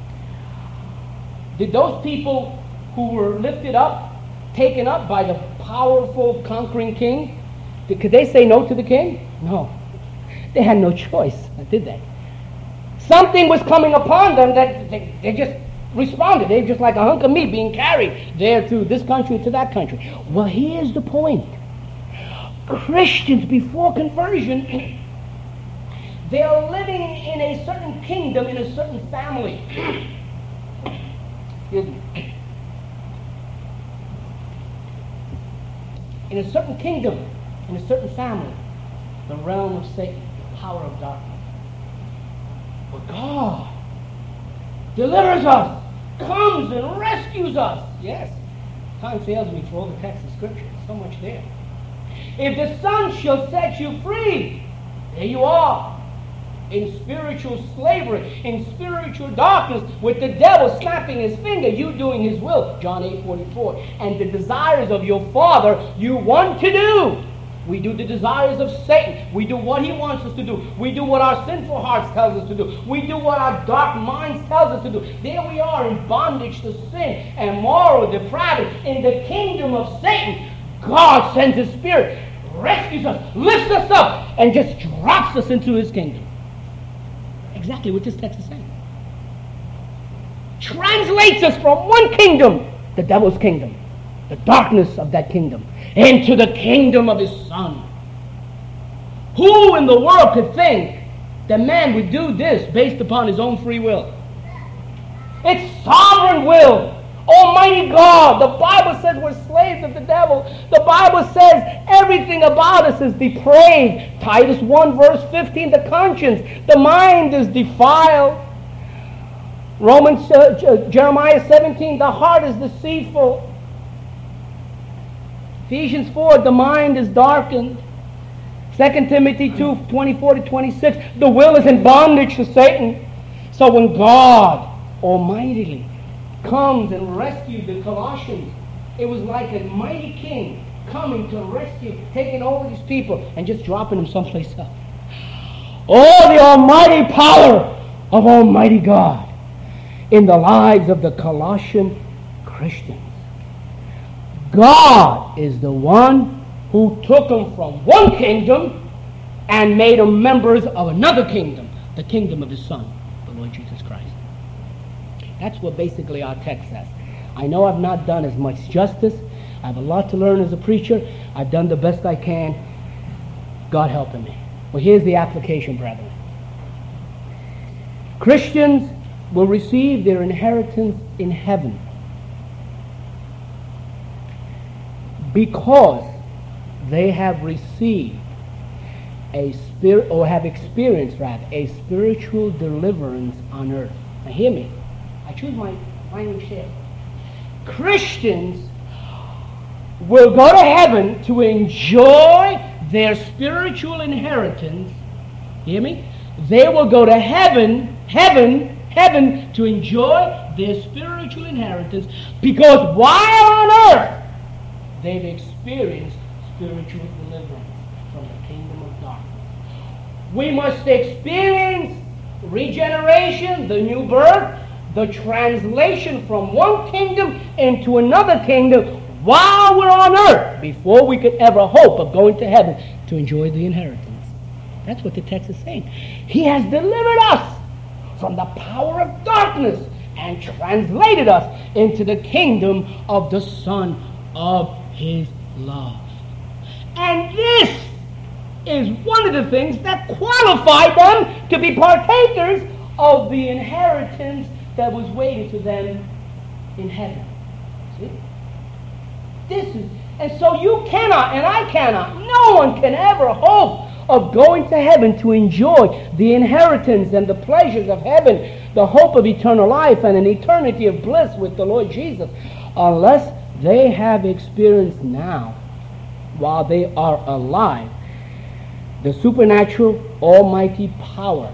Did those people who were lifted up, taken up by the powerful conquering king, could they say no to the king? No. They had no choice, did they? Something was coming upon them that they just responded. They're just like a hunk of meat being carried there to this country, to that country. Well, here's the point. Christians before conversion, they are living in a certain kingdom, in a certain family. Excuse me. In a certain kingdom, in a certain family, the realm of Satan, the power of darkness. But God delivers us, comes and rescues us. Yes, time fails me for all the text of Scripture. There's so much there. If the Son shall set you free, there you are. In spiritual slavery, in spiritual darkness, with the devil snapping his finger, you doing his will. John 8:44. And the desires of your Father you want to do. We do the desires of Satan. We do what he wants us to do. We do what our sinful hearts tells us to do. We do what our dark minds tells us to do. There we are in bondage to sin and moral depravity. In the kingdom of Satan, God sends his Spirit, rescues us, lifts us up, and just drops us into his kingdom. Exactly what this text is saying. Translates us from one kingdom, the devil's kingdom, the darkness of that kingdom, into the kingdom of his Son. Who in the world could think that man would do this based upon his own free will? It's sovereign will. Almighty God. The Bible says we're slaves of the devil. The Bible says everything about us is depraved. Titus 1 verse 15, the conscience, the mind is defiled. Jeremiah 17, the heart is deceitful. Ephesians 4, the mind is darkened. 2 Timothy 2, 24 to 26, the will is in bondage to Satan. So when God Almightily comes and rescues the Colossians, it was like a mighty king coming to rescue, taking over these people and just dropping them someplace else. Oh, the almighty power of Almighty God in the lives of the Colossian Christians. God is the one who took them from one kingdom and made them members of another kingdom, the kingdom of his Son, the Lord Jesus Christ. That's what basically our text says. I know I've not done as much justice. I have a lot to learn as a preacher. I've done the best I can. God helping me. Well, here's the application, brethren. Christians will receive their inheritance in heaven because they have received a spirit, or have experienced rather, a spiritual deliverance on earth. Now hear me. I choose my language here. Christians will go to heaven to enjoy their spiritual inheritance. Hear me? They will go to heaven to enjoy their spiritual inheritance because while on earth they've experienced spiritual deliverance from the kingdom of darkness. We must experience regeneration, the new birth, the translation from one kingdom into another kingdom while we're on earth before we could ever hope of going to heaven to enjoy the inheritance. That's what the text is saying. He has delivered us from the power of darkness and translated us into the kingdom of the Son of his love. And this is one of the things that qualified them to be partakers of the inheritance that was waiting for them in heaven. See? And so you cannot, and I cannot, no one can ever hope of going to heaven to enjoy the inheritance and the pleasures of heaven, the hope of eternal life and an eternity of bliss with the Lord Jesus, unless they have experienced now, while they are alive, the supernatural, almighty power,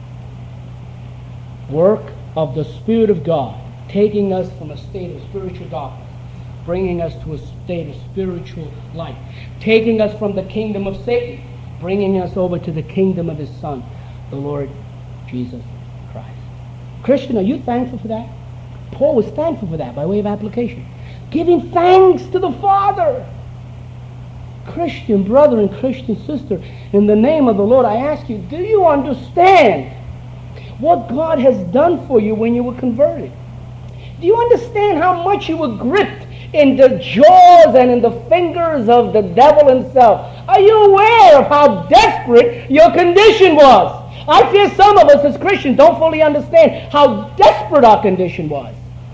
work of the Spirit of God, taking us from a state of spiritual darkness, bringing us to a state of spiritual light, taking us from the kingdom of Satan, bringing us over to the kingdom of his Son, the Lord Jesus Christ. Christian, are you thankful for that? Paul was thankful for that by way of application. Giving thanks to the Father. Christian brother and Christian sister, in the name of the Lord, I ask you, do you understand what God has done for you when you were converted? Do you understand how much you were gripped in the jaws and in the fingers of the devil himself? Are you aware of how desperate your condition was? I fear some of us as Christians don't fully understand how desperate our condition was.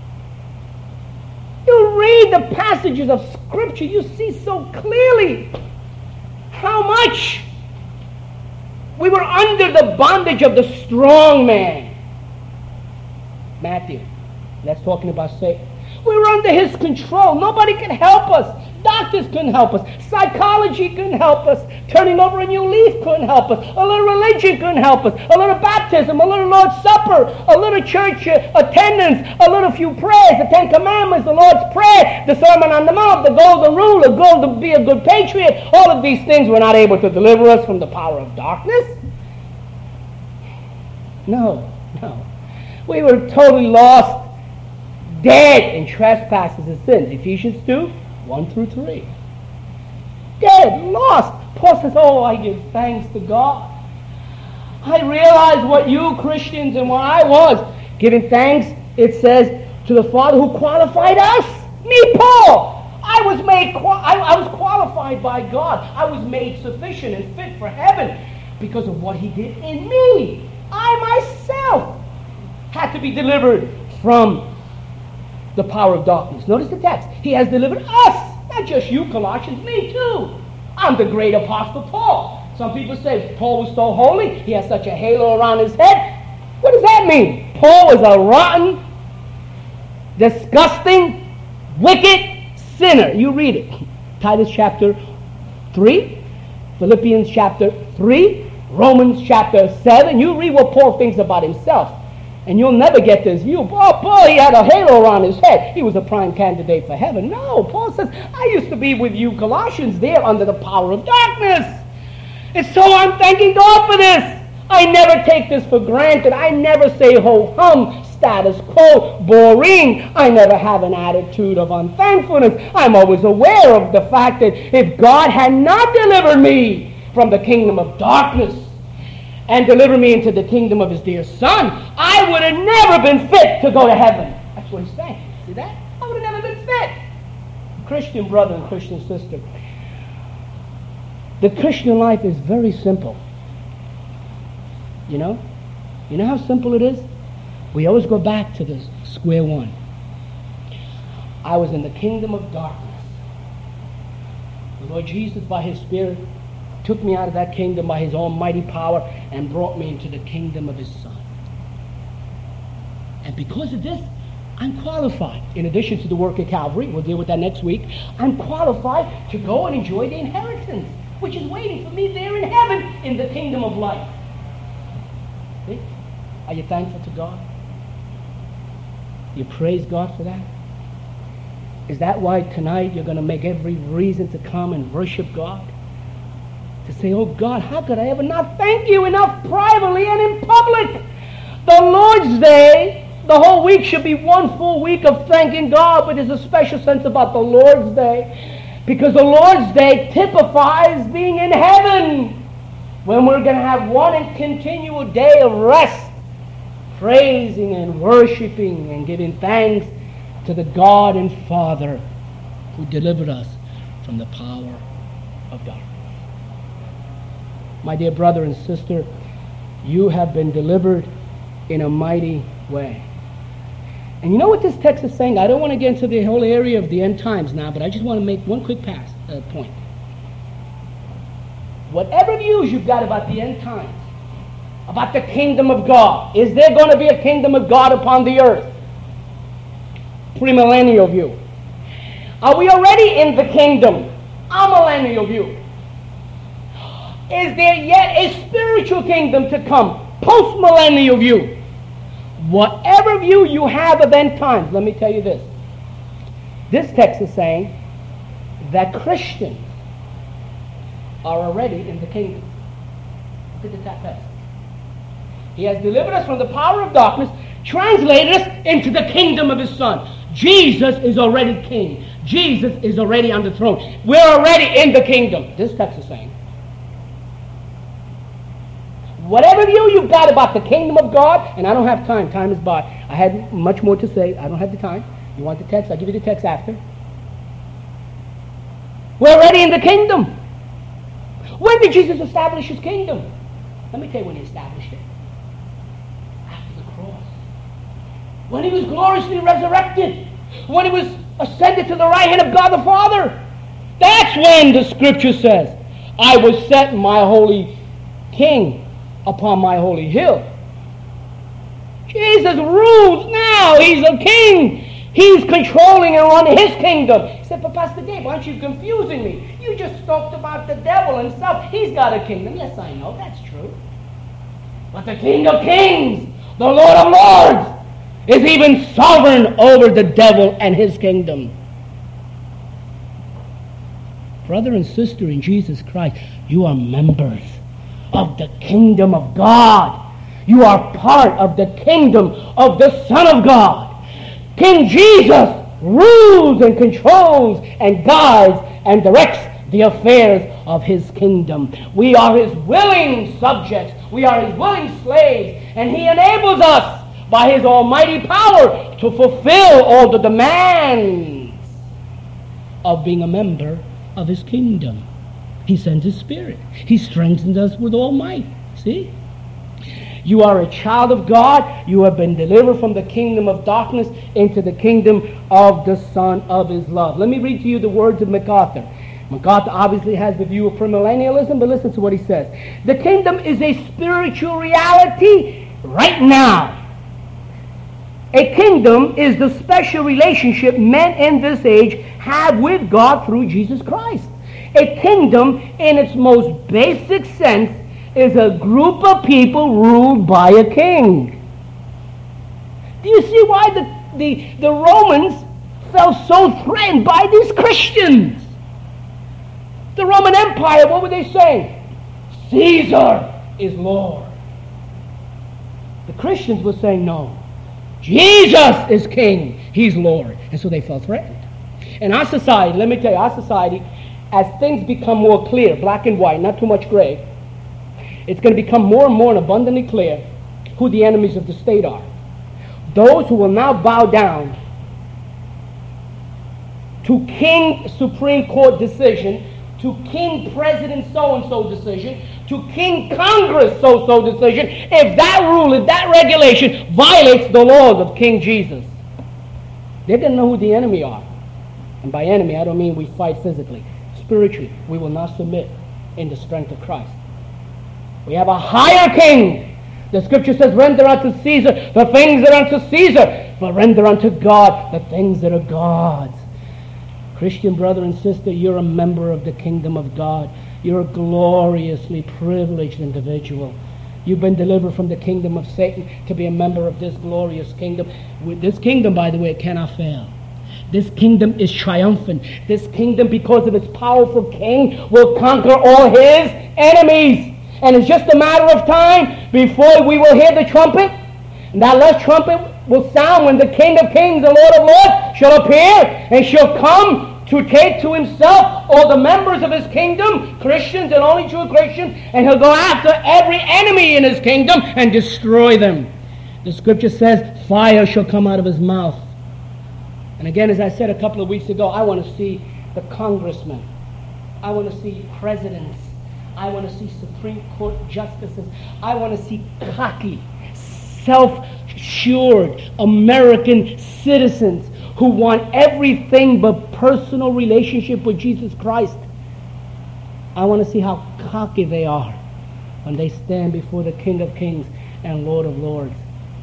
You read the passages of Scripture, you see so clearly how much we were under the bondage of the strong man. Matthew, that's talking about Satan. We were under his control. Nobody could help us. Doctors couldn't help us. Psychology couldn't help us. Turning over a new leaf couldn't help us. A little religion couldn't help us. A little baptism, a little Lord's Supper, a little church attendance, a little few prayers, the Ten Commandments, the Lord's Prayer, the Sermon on the Mount, the Golden Rule, the goal to be a good patriot. All of these things were not able to deliver us from the power of darkness. No. We were totally lost, dead in trespasses and sins. Ephesians 2, 1 through 3. Dead, lost. Paul says, oh, I give thanks to God. I realize what you Christians and what I was. Giving thanks, it says, to the Father who qualified us. Me, Paul. I was qualified by God. I was made sufficient and fit for heaven because of what he did in me. I myself had to be delivered from the power of darkness. Notice the text. He has delivered us. Not just you, Colossians. Me too. I'm the great apostle Paul. Some people say Paul was so holy. He has such a halo around his head. What does that mean? Paul was a rotten, disgusting, wicked sinner. You read it. Titus chapter 3. Philippians chapter 3. Romans chapter 7. You read what Paul thinks about himself. And you'll never get this view. Oh, Paul, he had a halo around his head. He was a prime candidate for heaven. No, Paul says, I used to be with you Colossians there under the power of darkness. And so I'm thanking God for this. I never take this for granted. I never say ho-hum, status quo, boring. I never have an attitude of unthankfulness. I'm always aware of the fact that if God had not delivered me from the kingdom of darkness, and deliver me into the kingdom of his dear Son, I would have never been fit to go to heaven. That's what he's saying. See that? I would have never been fit. Christian brother and Christian sister, the Christian life is very simple. You know how simple it is? We always go back to the square one. I was in the kingdom of darkness. The Lord Jesus, by his Spirit, took me out of that kingdom by his almighty power and brought me into the kingdom of his Son. And because of this, I'm qualified. In addition to the work at Calvary, we'll deal with that next week, I'm qualified to go and enjoy the inheritance, which is waiting for me there in heaven in the kingdom of life. See? Are you thankful to God? You praise God for that? Is that why tonight you're going to make every reason to come and worship God? To say, oh God, how could I ever not thank you enough privately and in public? The Lord's Day, the whole week should be one full week of thanking God, but there's a special sense about the Lord's Day, because the Lord's Day typifies being in heaven, when we're going to have one and continual day of rest, praising and worshiping and giving thanks to the God and Father who delivered us from the power of darkness. My dear brother and sister, you have been delivered in a mighty way. And you know what this text is saying? I don't want to get into the whole area of the end times now, but I just want to make one quick point. Whatever views you've got about the end times, about the kingdom of God, is there going to be a kingdom of God upon the earth? Premillennial view. Are we already in the kingdom? Amillennial view. Is there yet a spiritual kingdom to come? Post-millennial view. Whatever view you have of end times, let me tell you this. This text is saying that Christians are already in the kingdom. Look at the text. He has delivered us from the power of darkness, translated us into the kingdom of his Son. Jesus is already king. Jesus is already on the throne. We're already in the kingdom. This text is saying. Whatever view you've got about the kingdom of God, and I don't have time. Time is by. I had much more to say. I don't have the time. You want the text? I'll give you the text after. We're already in the kingdom. When did Jesus establish his kingdom? Let me tell you when he established it. After the cross. When he was gloriously resurrected. When he was ascended to the right hand of God the Father. That's when the scripture says, I will set my holy king upon my holy hill. Jesus rules now. He's a king. He's controlling and running his kingdom. He said, but Pastor Dave, aren't you confusing me? You just talked about the devil himself. He's got a kingdom. Yes, I know. That's true. But the King of Kings, the Lord of Lords, is even sovereign over the devil and his kingdom. Brother and sister in Jesus Christ, you are members of the kingdom of God. You are part of the kingdom of the Son of God. King Jesus rules and controls and guides and directs the affairs of his kingdom. We are his willing subjects. We are his willing slaves. And he enables us by his almighty power to fulfill all the demands of being a member of his kingdom. He sends his Spirit. He strengthens us with all might. See? You are a child of God. You have been delivered from the kingdom of darkness into the kingdom of the Son of his love. Let me read to you the words of MacArthur. MacArthur obviously has the view of premillennialism, but listen to what he says. The kingdom is a spiritual reality right now. A kingdom is the special relationship men in this age have with God through Jesus Christ. A kingdom, in its most basic sense, is a group of people ruled by a king. Do you see why the Romans felt so threatened by these Christians? The Roman Empire, what were they saying? Caesar is Lord. The Christians were saying, no, Jesus is king. He's Lord. And so they felt threatened. In our society, let me tell you, our society, as things become more clear, black and white, not too much gray, it's going to become more and more and abundantly clear who the enemies of the state are. Those who will now bow down to King Supreme Court decision, to King President so-and-so decision, to King Congress so-so decision, if that rule, if that regulation violates the laws of King Jesus, they're going to know who the enemy are. And by enemy, I don't mean we fight physically. Spiritually, we will not submit in the strength of Christ. We have a higher king. The scripture says, render unto Caesar the things that are unto Caesar, but render unto God the things that are God's. Christian brother and sister, you're a member of the kingdom of God. You're a gloriously privileged individual. You've been delivered from the kingdom of Satan to be a member of this glorious kingdom. This kingdom, by the way, cannot fail. This kingdom is triumphant. This kingdom, because of its powerful king, will conquer all his enemies. And it's just a matter of time before we will hear the trumpet. And that last trumpet will sound when the King of Kings, the Lord of Lords, shall appear and shall come to take to himself all the members of his kingdom, Christians and only true Christians, and he'll go after every enemy in his kingdom and destroy them. The scripture says, fire shall come out of his mouth. And again, as I said a couple of weeks ago, I want to see the congressmen. I want to see presidents. I want to see Supreme Court justices. I want to see cocky, self-assured American citizens who want everything but personal relationship with Jesus Christ. I want to see how cocky they are when they stand before the King of Kings and Lord of Lords.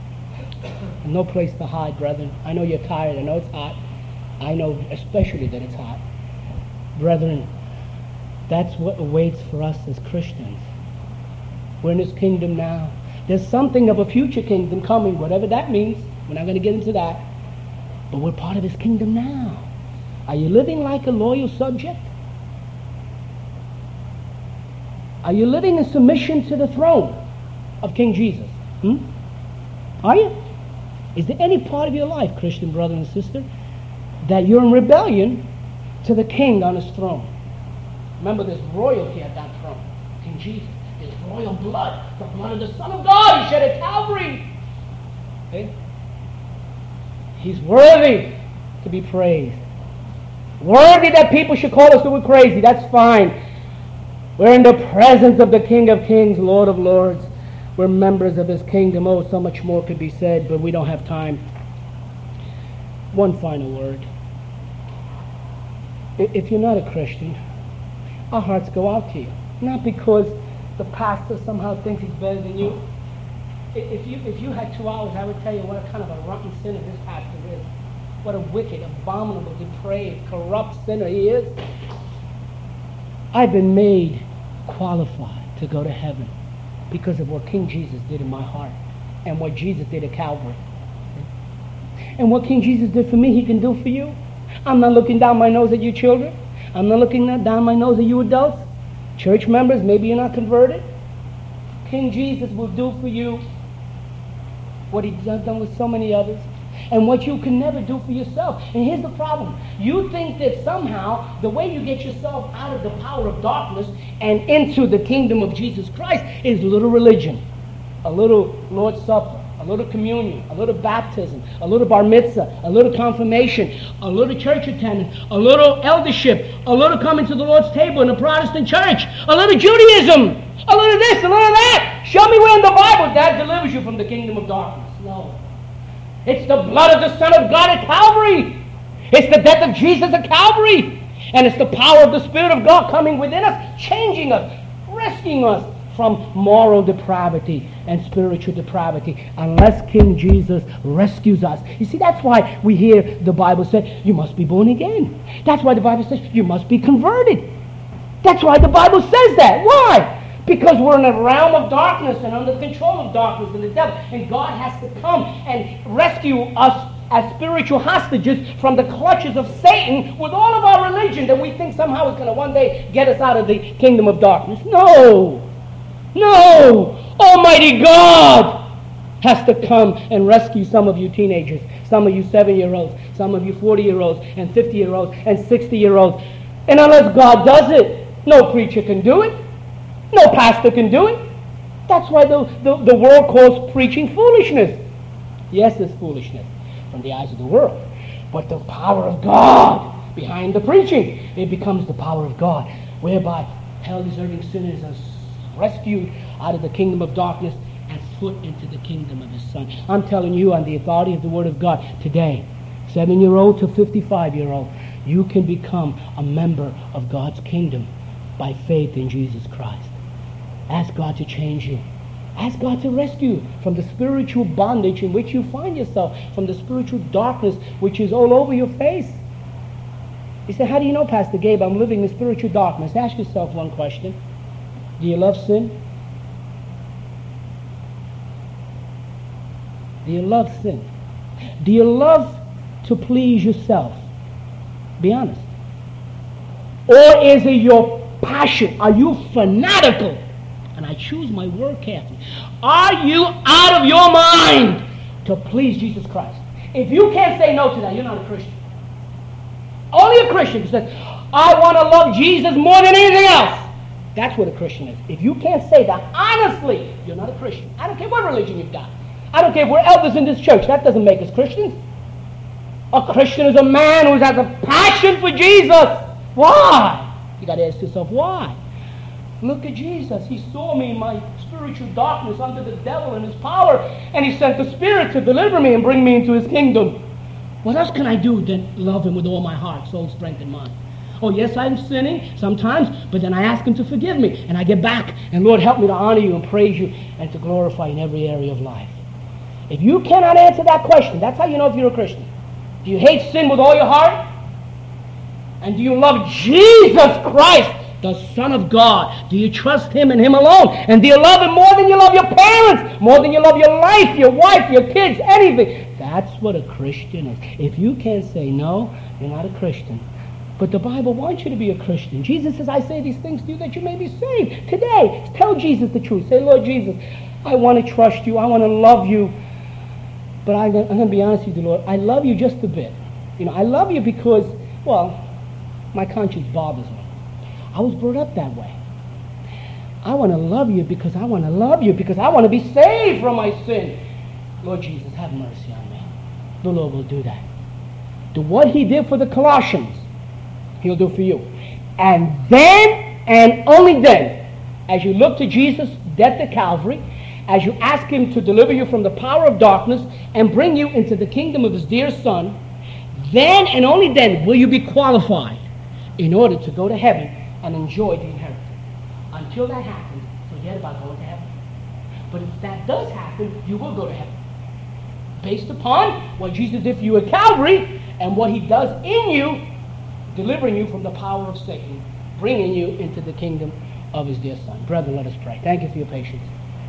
And no place to hide, brethren. I know you're tired. I know it's hot. I know especially that it's hot. Brethren, that's what awaits for us as Christians. We're in his kingdom now. There's something of a future kingdom coming, whatever that means. We're not going to get into that. But we're part of his kingdom now. Are you living like a loyal subject? Are you living in submission to the throne of King Jesus? Are you? Is there any part of your life, Christian brother and sister, that you're in rebellion to the king on his throne? Remember, there's royalty at that throne. King Jesus is royal blood, the blood of the Son of God He shed at Calvary. Okay? He's worthy to be praised. Worthy that people should call us that we're crazy. That's fine. We're in the presence of the King of Kings, Lord of Lords. We're members of His kingdom. Oh, so much more could be said, but we don't have time. One final word. If you're not a Christian, our hearts go out to you. Not because the pastor somehow thinks he's better than you. If you had 2 hours, I would tell you what a kind of a rotten sinner this pastor is. What a wicked, abominable, depraved, corrupt sinner he is. I've been made qualified to go to heaven because of what King Jesus did in my heart and what Jesus did at Calvary. And what King Jesus did for me, He can do for you. I'm not looking down my nose at you children. I'm not looking down my nose at you adults. Church members, maybe you're not converted. King Jesus will do for you what He's done with so many others, and what you can never do for yourself. And here's the problem. You think that somehow the way you get yourself out of the power of darkness and into the kingdom of Jesus Christ is a little religion, a little Lord's Supper, a little communion, a little baptism, a little bar mitzvah, a little confirmation, a little church attendance, a little eldership, a little coming to the Lord's table in a Protestant church, a little Judaism, a little this, a little that. Show me where in the Bible that delivers you from the kingdom of darkness. No. It's the blood of the Son of God at Calvary. It's the death of Jesus at Calvary. And it's the power of the Spirit of God coming within us, changing us, rescuing us from moral depravity and spiritual depravity, unless King Jesus rescues us. You see, that's why we hear the Bible say, you must be born again. That's why the Bible says, you must be converted. That's why the Bible says that. Why? Because we're in a realm of darkness and under control of darkness and the devil. And God has to come and rescue us as spiritual hostages from the clutches of Satan with all of our religion that we think somehow is going to one day get us out of the kingdom of darkness. No! No! Almighty God has to come and rescue some of you teenagers, some of you 7-year-olds, some of you 40-year-olds and 50-year-olds and 60-year-olds. And unless God does it, no preacher can do it. No pastor can do it. That's why the world calls preaching foolishness. Yes, it's foolishness from the eyes of the world. But the power of God behind the preaching, it becomes the power of God, whereby hell-deserving sinners are rescued out of the kingdom of darkness and put into the kingdom of His Son. I'm telling you on the authority of the Word of God today, 7-year-old to 55-year-old, you can become a member of God's kingdom by faith in Jesus Christ. Ask God to change you. Ask God to rescue you from the spiritual bondage in which you find yourself, from the spiritual darkness which is all over your face. You say, how do you know, Pastor Gabe, I'm living in spiritual darkness? Ask yourself one question. Do you love sin? Do you love sin? Do you love to please yourself? Be honest. Or is it your passion? Are you fanatical? And I choose my word carefully. Are you out of your mind to please Jesus Christ? If you can't say no to that, you're not a Christian. Only a Christian who says, I want to love Jesus more than anything else. That's what a Christian is. If you can't say that honestly, you're not a Christian. I don't care what religion you've got. I don't care if we're elders in this church. That doesn't make us Christians. A Christian is a man who has a passion for Jesus. Why? You got to ask yourself, why? Look at Jesus. He saw me in my spiritual darkness under the devil and his power, and He sent the Spirit to deliver me and bring me into His kingdom. What else can I do than love Him with all my heart, soul, strength, and mind? Oh, yes, I'm sinning sometimes, but then I ask Him to forgive me, and I get back, and Lord, help me to honor You and praise You and to glorify in every area of life. If you cannot answer that question, that's how you know if you're a Christian. Do you hate sin with all your heart? And do you love Jesus Christ, the Son of God? Do you trust Him and Him alone? And do you love Him more than you love your parents? More than you love your life, your wife, your kids, anything? That's what a Christian is. If you can't say no, you're not a Christian. But the Bible wants you to be a Christian. Jesus says, I say these things to you that you may be saved. Today, tell Jesus the truth. Say, Lord Jesus, I want to trust You. I want to love You. But I'm going to be honest with you, Lord. I love You just a bit. I love You because, well, my conscience bothers me. I was brought up that way. I want to love you because I want to love you, because I want to be saved from my sin. Lord Jesus, have mercy on me. The Lord will do that. Do what he did for the Colossians, he'll do for you. And then, and only then, as you look to Jesus' death at Calvary, as you ask him to deliver you from the power of darkness and bring you into the kingdom of his dear Son, then and only then will you be qualified in order to go to heaven and enjoy the inheritance. Until that happens, forget about going to heaven. But if that does happen, you will go to heaven. Based upon what Jesus did for you at Calvary and what he does in you, delivering you from the power of Satan, bringing you into the kingdom of his dear Son. Brethren, let us pray. Thank you for your patience.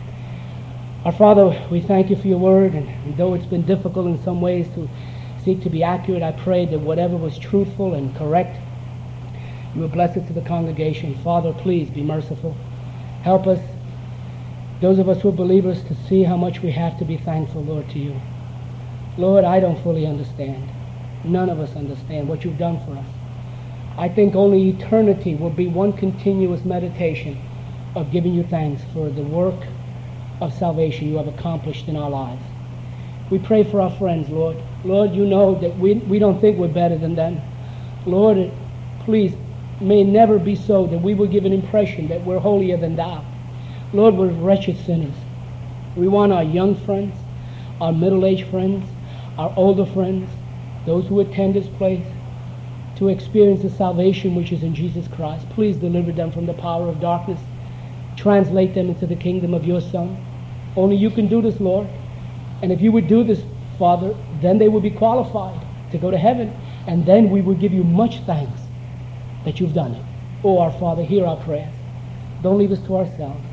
Our Father, we thank you for your word, and though it's been difficult in some ways to seek to be accurate, I pray that whatever was truthful and correct, you will bless it to the congregation. Father, please be merciful. Help us, those of us who are believers, to see how much we have to be thankful, Lord, to you. Lord, I don't fully understand. None of us understand what you've done for us. I think only eternity will be one continuous meditation of giving you thanks for the work of salvation you have accomplished in our lives. We pray for our friends, Lord. Lord, you know that we don't think we're better than them. Lord, please, may it never be so that we will give an impression that we're holier than thou. Lord, we're wretched sinners. We want our young friends, our middle-aged friends, our older friends, those who attend this place, to experience the salvation which is in Jesus Christ. Please deliver them from the power of darkness. Translate them into the kingdom of your Son. Only you can do this, Lord. And if you would do this, Father, then they will be qualified to go to heaven. And then we will give you much thanks that you've done it. Oh, our Father, hear our prayers. Don't leave us to ourselves.